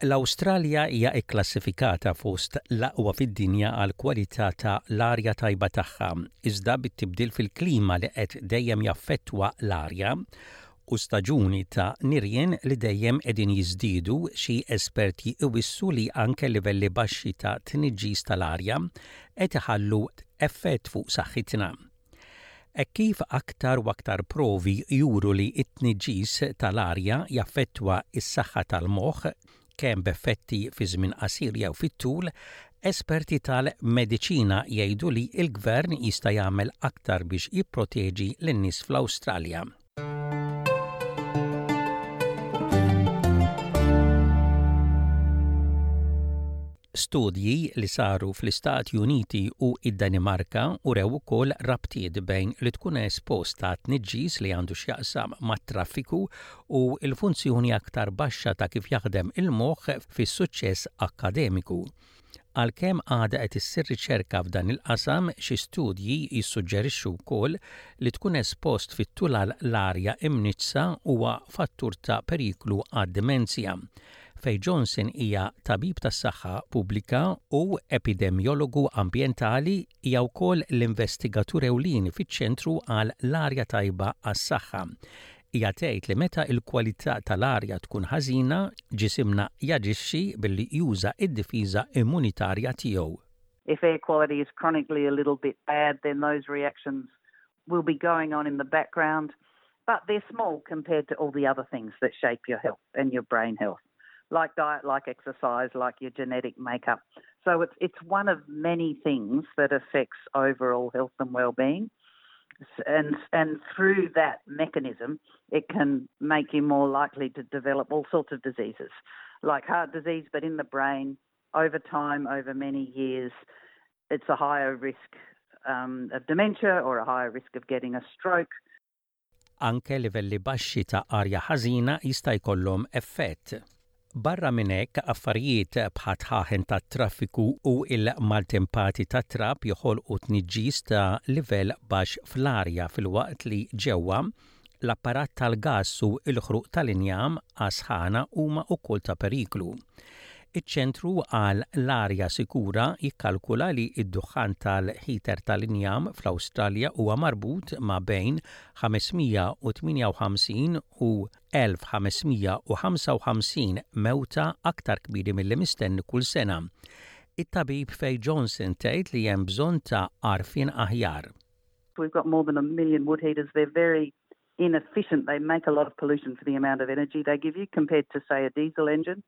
L-Awstralja hija kklassifikata fost l-aqwa fid-dinja għal kwalità ta' l-arja tajba tagħha, iżda bit-tibdil fil-klima li qed dejjem jaffettwa l-arja u staġuni ta' nirien li dejjem qegħdin jiżdiedu, xi esperti iwissu li anke livelli baxxi ta' tniġġis tal-arja qed iħallu effett fuq saħħitna. Kif aktar u aktar provi juru li t-tniġġis tal-arja jaffettwa s-saħħa tal-moħħ kemm b'effetti fi żmien qasir jew fit-tul, esperti tal-mediċina jgħidu li l-gvern jista' jagħmel aktar biex jipproteġi lin-nies fl-Awstralja. Studji li saru fl-Istati Uniti u id-Danimarka urew ukoll rabtiet bejn li tkun espost ta' tniġġis li għandu x'jaqsam mat-traffiku u l-funzjoni aktar baxxa ta' kif jaħdem il-moħħ fis-suċċess akkademiku. Għalkemm għadha qed issir riċerka f'dan il-qasam, xi studji jissuġġerixxu wkoll li tkun espost fit-tul l-arja imniġsa huwa fattur ta' periklu għad-dimensja. Faye Johnson hija tabib tas-saħħa pubblika u epidemiologu ambjentali, hija wkoll l-investigatur ewlieni fiċ-ċentru għal l-arja tajba għas-saħħa. Hija tgħid li meta l-kwalità tal-arja tkun ħażina, ġisimna jaġixxi billi juża d-difiża immunitarja tiegħu. If air quality is chronically a little bit bad, then those reactions will be going on in the background, but they're small compared to all the other things that shape your health and your brain health. Like diet, like exercise, like your genetic makeup. So it's one of many things that affects overall health and well-being. And through that mechanism, it can make you more likely to develop all sorts of diseases, like heart disease, but in the brain, over time, over many years, it's a higher risk of dementia or a higher risk of getting a stroke. Anke livelli baxxi ta' arja ħażina jista' jkollhom effett. Barra minn hekk, affarijiet bħal ħaħen tat-traffiku u l-maltempati tat-trab joħolqu tniġġis ta' livell baxx fl-arja filwaqt li ġewwa l-apparat tal-gass u l-ħruq tal-injam għasħana huma wkoll ta' periklu. Iċ-ċentru għal l-arja sikura jikkalkula li d-duħan tal-ħiter tal-injam fl-Awstralja huwa marbut ma' bejn 558 u 1555 mewta aktar kbiri milli mistenni kull sena. It-tabib Faye Johnson tgħid li hemm bżonn ta' għarfien aħjar. We've got more than 1 million wood heaters. They're very inefficient. They make a lot of pollution for the amount of energy they give you compared to, say, a diesel engine.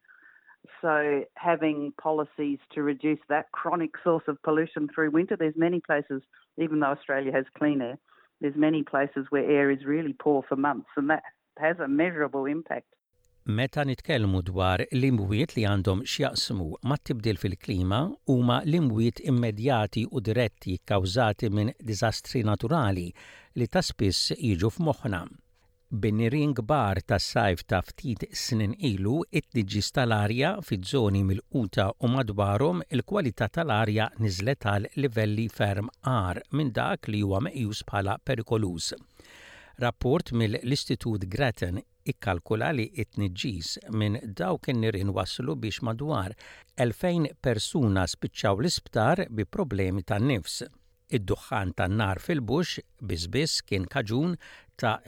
So having policies to reduce that chronic source of pollution through winter, there's many places, even though Australia has clean air, there's many places where air is really poor for months, and that has a measurable impact. Meta nitkellmu dwar l-imwiet li għandhom x'jaqsmu mat-tibdil fil-klima huma l-imwiet immedjati u diretti kkawżati minn diżastri naturali li ta' spiss jiġu f'moħħna. Bin-nirien kbar tas-sajf ta' ftit snin ilu, it-tniġġis tal-arja fiż-żoni milquta u madwarhom il-kwalità tal-arja niżlet għal livelli ferm għar minn dak li huwa meqjus bħala perikolus. Rapport mill-Istitut Grattan ikkalkula li t-tniġġis minn dawk in-nirien waslu biex madwar 2000 persuna spiċċaw l-isptar bi problemi tan-nifs. Id-duħħan tan-nar fil-bux biss kien kaġun ta'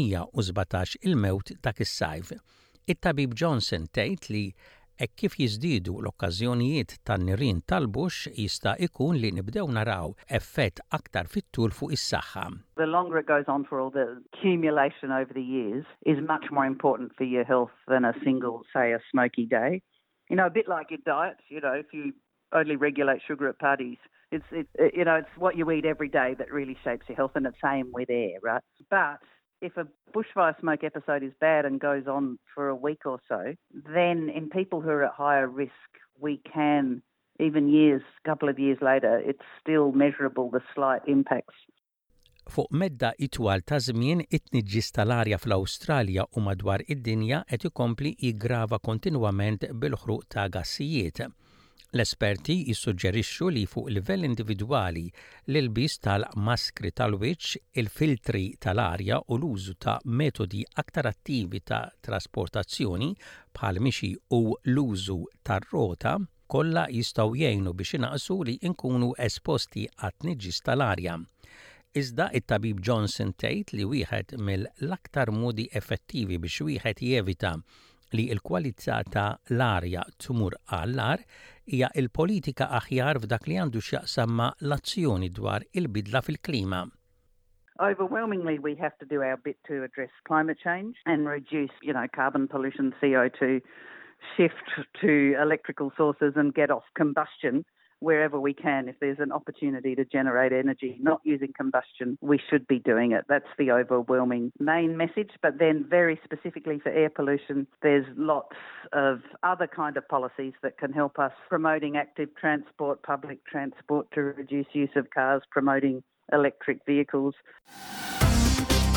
417 il-mewt dak is-sajf. It-tabib Johnson tgħid li hekk kif jiżdiedu l-okkażjonijiet tan-nirien tal-bux jista' jkun li nibdew naraw effett aktar fit-tul fuq is-saħħa. The longer it goes on for all the accumulation over the years is much more important for your health than a single, say, a smoky day. You know, a bit like your diet, you know, if you only regulate sugar at parties, it's what you eat every day that really shapes your health, and it's same with air, right? But if a bushfire smoke episode is bad and goes on for a week or so, then in people who are at higher risk, we can, even couple of years later, it's still measurable, the slight impacts. Fuq medda itwal ta' żmien it-tniġġis tal-arja fl-Awstralja u madwar id-dinja qed ikompli jiggrava kontinwament bil-ħruq ta' gassijiet. L-esperti jissuġġerixxu li fuq livell individwali l-ilbis tal-maskri tal-wiċċ, il-filtri tal-arja u l-użu ta' metodi aktar attivi ta' trasportazzjoni bħal mixi u l-użu tar-rota kollha jistgħu jgħinu biex inaqsu li nkunu esposti għat-tniġġis tal-arja. Iżda it-tabib Johnson tgħid li wieħed mill-aktar modi effettivi biex wieħed jevita li l-kwalità ta' l-arja tmur għall-ar hija l-politika aħjar f'dak li għandu x'jaqsam ma' l-azzjoni dwar il-bidla fil-klima. Overwhelmingly, we have to do our bit to address climate change and reduce, carbon pollution, CO2, shift to electrical sources and get off combustion wherever we can. If there's an opportunity to generate energy not using combustion, we should be doing it. That's the overwhelming main message. But then very specifically for air pollution, there's lots of other kind of policies that can help us, promoting active transport, public transport to reduce use of cars, promoting electric vehicles.